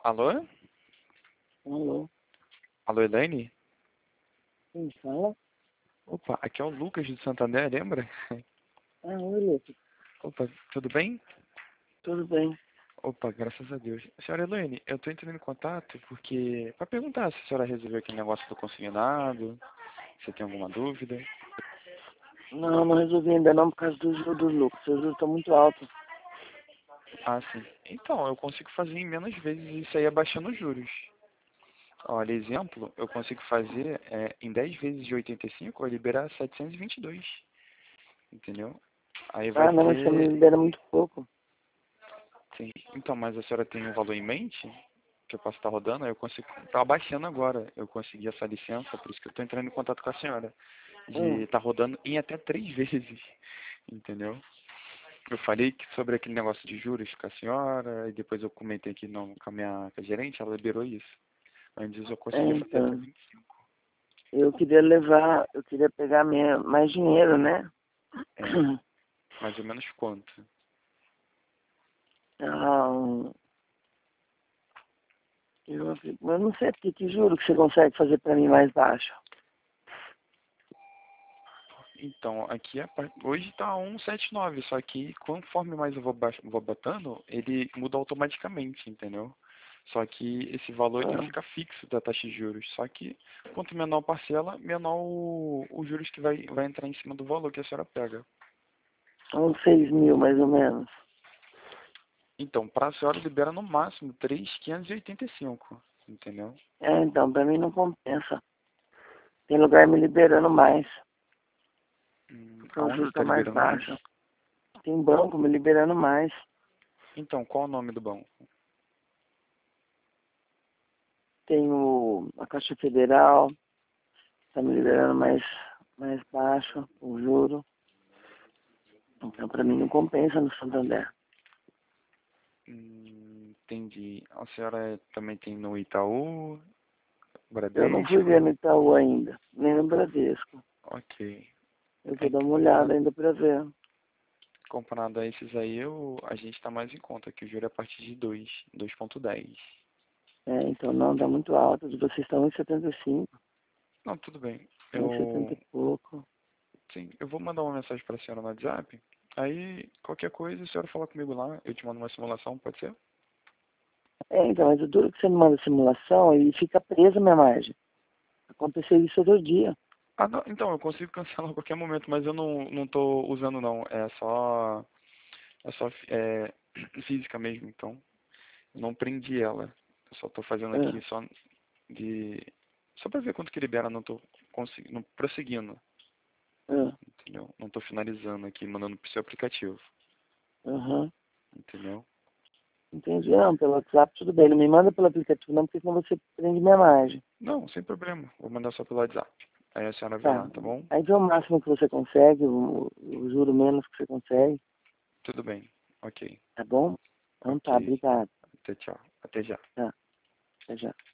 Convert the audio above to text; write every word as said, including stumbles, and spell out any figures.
Alô? Alô? Alô, Elaine? Quem fala? Opa, aqui é o Lucas do Santander, lembra? Ah, oi, Lucas. Opa, tudo bem? Tudo bem? Opa, graças a Deus. Senhora Elaine, eu tô entrando em contato porque... pra perguntar se a senhora resolveu aquele negócio do consignado, se tem alguma dúvida. Não, não resolvi ainda não por causa do juro do Lucas. O juro tá muito alto. Ah, sim. Então, eu consigo fazer em menos vezes isso aí abaixando os juros. Olha, exemplo, eu consigo fazer é, em dez vezes de oitenta e cinco, eu liberar setecentos e vinte e dois. Entendeu? Aí vai Ah, não, mas você me ser... libera muito pouco. Sim. Então, mas a senhora tem um valor em mente que eu posso estar rodando? Eu consigo estar abaixando agora. Eu consegui essa licença, por isso que eu estou entrando em contato com a senhora. De Hum, estar rodando em até três vezes. Entendeu? Eu falei que sobre aquele negócio de juros com a senhora, e depois eu comentei aqui não, com a minha com a gerente, ela liberou isso. Antes eu é, conseguia fazer até então. vinte e cinco. Eu queria levar, eu queria pegar minha, mais dinheiro, né? É, mais ou menos quanto? Ah, um- eu, eu não sei porque que juro que você consegue fazer pra mim mais baixo. Então, aqui é, par- hoje está cento e setenta e nove, só que conforme mais eu vou, baix- vou botando, ele muda automaticamente, entendeu? Só que esse valor ele Ah, fica fixo da taxa de juros. Só que quanto menor a parcela, menor o, os juros que vai, vai entrar em cima do valor que a senhora pega. uns seis mil, mais ou menos. Então, para a senhora libera no máximo três mil quinhentos e oitenta e cinco, entendeu? É, então, pra mim não compensa. Tem lugar me liberando mais, Hum, porque o aonde juro está tá mais liberando mais? baixo. Tem banco me liberando mais. Então, qual o nome do banco? Tenho a Caixa Federal, está me liberando mais, mais baixo o juro. Então, para mim, não compensa no Santander. Hum, entendi. A senhora também tem no Itaú, Eu não fui ver Bradesco? no Itaú ainda, nem no Bradesco. Ok. Eu É vou dar que uma comparado, olhada ainda para ver. comparado a esses aí, eu, a gente está mais em conta, que o juro é a partir de dois, dois ponto dez. É, então, não, dá muito alto. Os de vocês estão em setenta e cinco, Não, tudo bem. em setenta Eu, e pouco. sim, eu vou mandar uma mensagem para a senhora no WhatsApp. Aí, qualquer coisa, a senhora fala comigo lá, eu te mando uma simulação, pode ser? É, então, mas o duro que você me manda simulação e fica presa a minha margem. Aconteceu isso outro dia. Ah, não, então, eu consigo cancelar a qualquer momento, mas eu não, não tô usando não, é só, é só é, física mesmo, então, eu não prendi ela. Eu só tô fazendo aqui Ah, só de, só para ver quanto que libera, não tô conseguindo, prosseguindo. ah, Entendeu? Não estou finalizando aqui, mandando pro seu aplicativo. aham. Entendeu? Entendi. Não, pelo WhatsApp tudo bem. Não me manda pelo aplicativo não, porque senão você prende minha margem. Não, sem problema. Vou mandar só pelo WhatsApp. Aí a senhora vê Tá. lá, tá bom? Aí vê o máximo que você consegue, o, o juro menos que você consegue, Tudo bem. Ok. tá bom? Então tá, Ok. obrigado. Até tchau. Até já. Tá, até já.